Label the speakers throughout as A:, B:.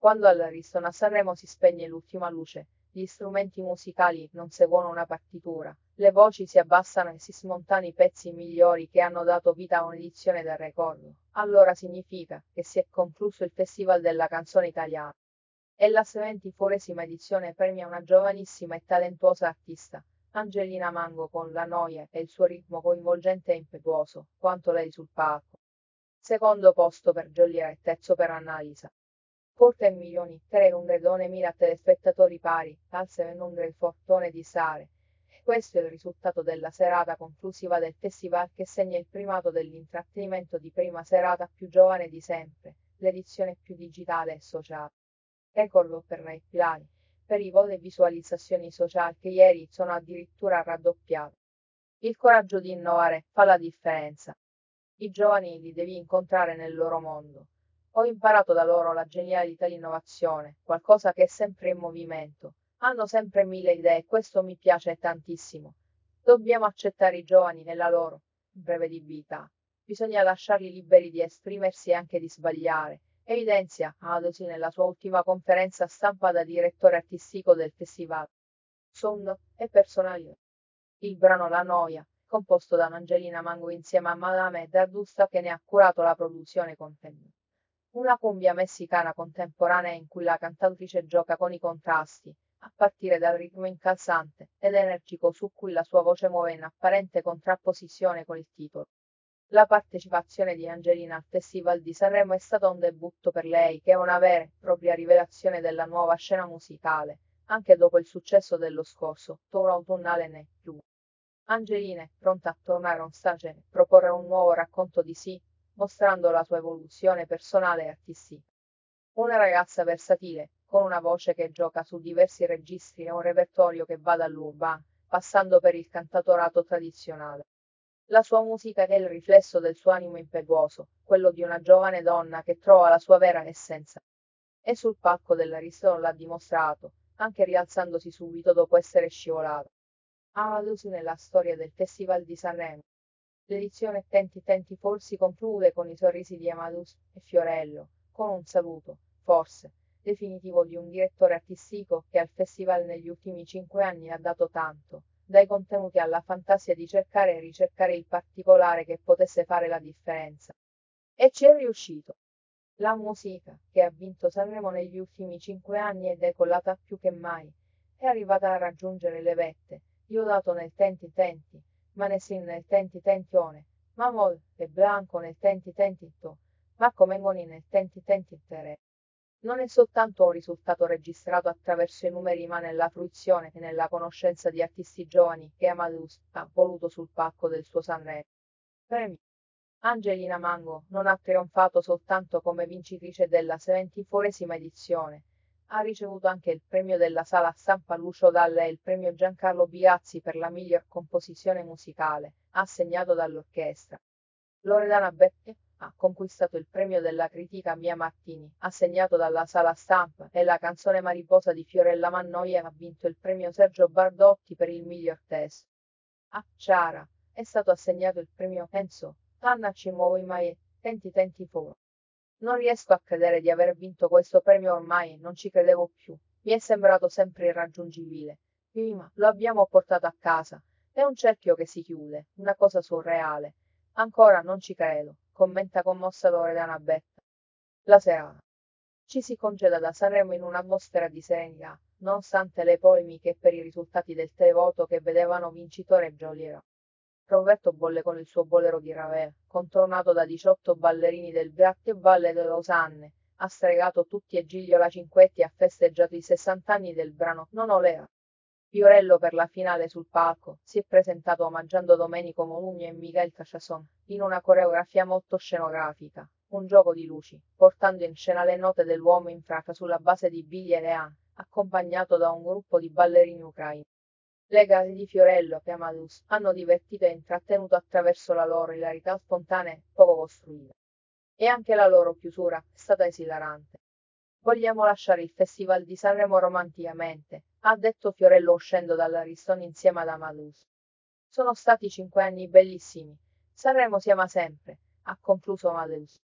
A: Quando all'Ariston a Sanremo si spegne l'ultima luce, gli strumenti musicali non seguono una partitura, le voci si abbassano e si smontano i pezzi migliori che hanno dato vita a un'edizione da record, allora significa che si è concluso il Festival della canzone italiana. E la 74esima edizione premia una giovanissima e talentuosa artista, Angelina Mango con La Noia e il suo ritmo coinvolgente e impetuoso, quanto lei sul palco. Secondo posto per Gioliera e terzo per Annalisa. Porta e milioni, 300.000 telespettatori pari, al 700 il fortone di Sare. E questo è il risultato della serata conclusiva del festival che segna il primato dell'intrattenimento di prima serata più giovane di sempre, l'edizione più digitale e sociale. Record per Rai Pilani, per i voti e visualizzazioni social che ieri sono addirittura raddoppiate. Il coraggio di innovare fa la differenza. I giovani li devi incontrare nel loro mondo. Ho imparato da loro la genialità di innovazione, qualcosa che è sempre in movimento. Hanno sempre mille idee e questo mi piace tantissimo. Dobbiamo accettare i giovani nella loro imprevedibilità. Bisogna lasciarli liberi di esprimersi e anche di sbagliare, evidenzia Adosi nella sua ultima conferenza stampa da direttore artistico del festival. Sound e personalità. Il brano La Noia, composto da Angelina Mango insieme a Madame Dardusta che ne ha curato la produzione con Femme. Una cumbia messicana contemporanea in cui la cantautrice gioca con i contrasti, a partire dal ritmo incalzante ed energico su cui la sua voce muove in apparente contrapposizione con il titolo. La partecipazione di Angelina al Festival di Sanremo è stata un debutto per lei che è una vera e propria rivelazione della nuova scena musicale, anche dopo il successo dello scorso, tour autunnale né più. Angelina è pronta a tornare on stage e proporre un nuovo racconto di sé, mostrando la sua evoluzione personale e artistica. Una ragazza versatile, con una voce che gioca su diversi registri e un repertorio che va dall'urban, passando per il cantautorato tradizionale. La sua musica è il riflesso del suo animo impetuoso, quello di una giovane donna che trova la sua vera essenza. E sul palco dell'Ariston l'ha dimostrato, anche rialzandosi subito dopo essere scivolata. Amadeus nella storia del Festival di Sanremo. L'edizione Tenti Tenti For si conclude con i sorrisi di Amadeus e Fiorello, con un saluto, forse, definitivo di un direttore artistico che al festival negli ultimi 5 anni ha dato tanto, dai contenuti alla fantasia di cercare e ricercare il particolare che potesse fare la differenza. E ci è riuscito. La musica, che ha vinto Sanremo negli ultimi 5 anni è decollata più che mai, è arrivata a raggiungere le vette, io dato nel Tenti Tenti, Manesin nel Tenti Tentione, Mamol e Blanco nel Tenti Tentito, Marco Mengoni nel Tenti Tentitere. Non è soltanto un risultato registrato attraverso i numeri ma nella fruizione e nella conoscenza di artisti giovani che Amadeus ha voluto sul palco del suo Sanremo. Premi. Angelina Mango non ha trionfato soltanto come vincitrice della 74esima edizione. Ha ricevuto anche il premio della sala stampa Lucio Dalla e il premio Giancarlo Biazzi per la miglior composizione musicale, assegnato dall'orchestra. Loredana Berti ha conquistato il premio della critica Mia Martini, assegnato dalla sala stampa, e la canzone Mariposa di Fiorella Mannoia ha vinto il premio Sergio Bardotti per il miglior testo. A Ciara è stato assegnato il premio Enzo. Anna ci muovo mai, tenti tenti for. Non riesco a credere di aver vinto questo premio ormai, non ci credevo più. Mi è sembrato sempre irraggiungibile. Prima lo abbiamo portato a casa. È un cerchio che si chiude, una cosa surreale. Ancora non ci credo, commenta commossa Loredana Betta. La serata. Ci si congeda da Sanremo in un'atmosfera di serenità, nonostante le polemiche per i risultati del televoto che vedevano vincitore Gioliera. Roberto bolle con il suo bolero di Ravel, contornato da 18 ballerini del Gratte Valle de Lausanne, ha stregato tutti e Giglio La Cinquetti ha festeggiato i 60 anni del brano Non Olea. Fiorello per la finale sul palco, si è presentato omaggiando Domenico Modugno e Miguel Caciasson, in una coreografia molto scenografica, un gioco di luci, portando in scena le note dell'uomo in fracca sulla base di Billy e Lean, accompagnato da un gruppo di ballerini ucraini. Le gare di Fiorello e Amadeus hanno divertito e intrattenuto attraverso la loro ilarità spontanea e poco costruita. E anche la loro chiusura è stata esilarante. Vogliamo lasciare il Festival di Sanremo romanticamente, ha detto Fiorello uscendo dall'Ariston insieme ad Amadeus. Sono stati 5 anni bellissimi. Sanremo si ama sempre, ha concluso Amadeus.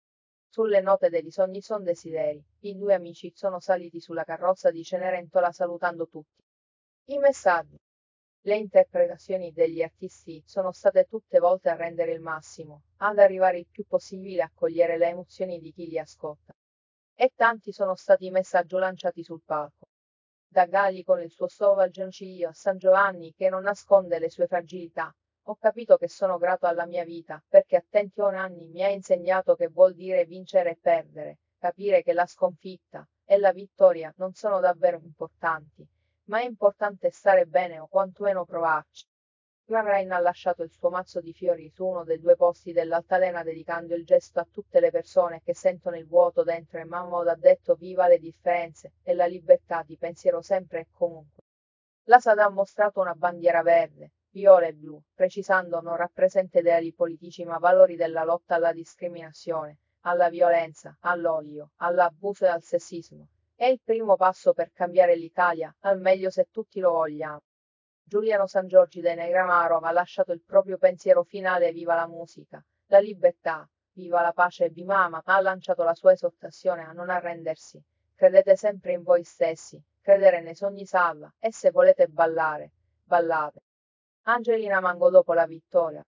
A: Sulle note dei sogni son desideri, i due amici sono saliti sulla carrozza di Cenerentola salutando tutti. I messaggi. Le interpretazioni degli artisti sono state tutte volte a rendere il massimo, ad arrivare il più possibile a cogliere le emozioni di chi li ascolta. E tanti sono stati i messaggi lanciati sul palco. Da Gali con il suo Sovagioncillo a San Giovanni che non nasconde le sue fragilità. Ho capito che sono grato alla mia vita, perché a 21 anni mi ha insegnato che vuol dire vincere e perdere, capire che la sconfitta e la vittoria non sono davvero importanti, ma è importante stare bene o quantomeno provarci. Van Ryn ha lasciato il suo mazzo di fiori su uno dei due posti dell'altalena dedicando il gesto a tutte le persone che sentono il vuoto dentro e Mahmood ha detto viva le differenze e la libertà di pensiero sempre e comunque. La SAD ha mostrato una bandiera verde, viola e blu, precisando non rappresenta ideali politici ma valori della lotta alla discriminazione, alla violenza, all'odio, all'abuso e al sessismo. È il primo passo per cambiare l'Italia, al meglio se tutti lo vogliamo. Giuliano Sangiorgi de Negramaro ha lasciato il proprio pensiero finale viva la musica, la libertà, viva la pace e Bimama ha lanciato la sua esortazione a non arrendersi. Credete sempre in voi stessi, credere nei sogni salva, e se volete ballare, ballate. Angelina Mango dopo la vittoria.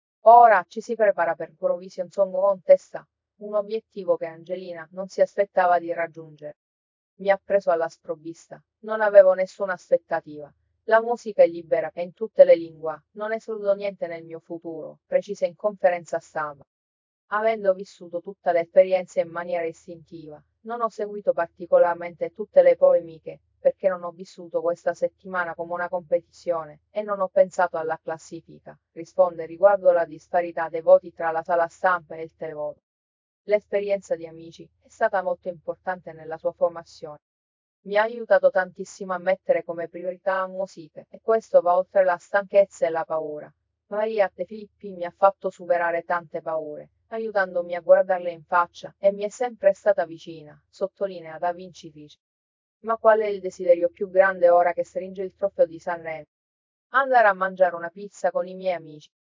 A: Ora ci si prepara per Eurovision Song Contest, un obiettivo che Angelina non si aspettava di raggiungere. Mi ha preso alla sprovvista, non avevo nessuna aspettativa. La musica è libera e in tutte le lingue, non escludo niente nel mio futuro, precisa in conferenza stampa. Avendo vissuto tutta l'esperienza in maniera istintiva, non ho seguito particolarmente tutte le polemiche, perché non ho vissuto questa settimana come una competizione, e non ho pensato alla classifica, risponde riguardo la disparità dei voti tra la sala stampa e il televoto. L'esperienza di Amici è stata molto importante nella sua formazione. Mi ha aiutato tantissimo a mettere come priorità la musica, e questo va oltre la stanchezza e la paura. Maria De Filippi mi ha fatto superare tante paure, aiutandomi a guardarle in faccia, e mi è sempre stata vicina, sottolinea da vincitrice. Ma qual è il desiderio più grande ora che stringe il trofeo di Sanremo? Andare a mangiare una pizza con i miei amici.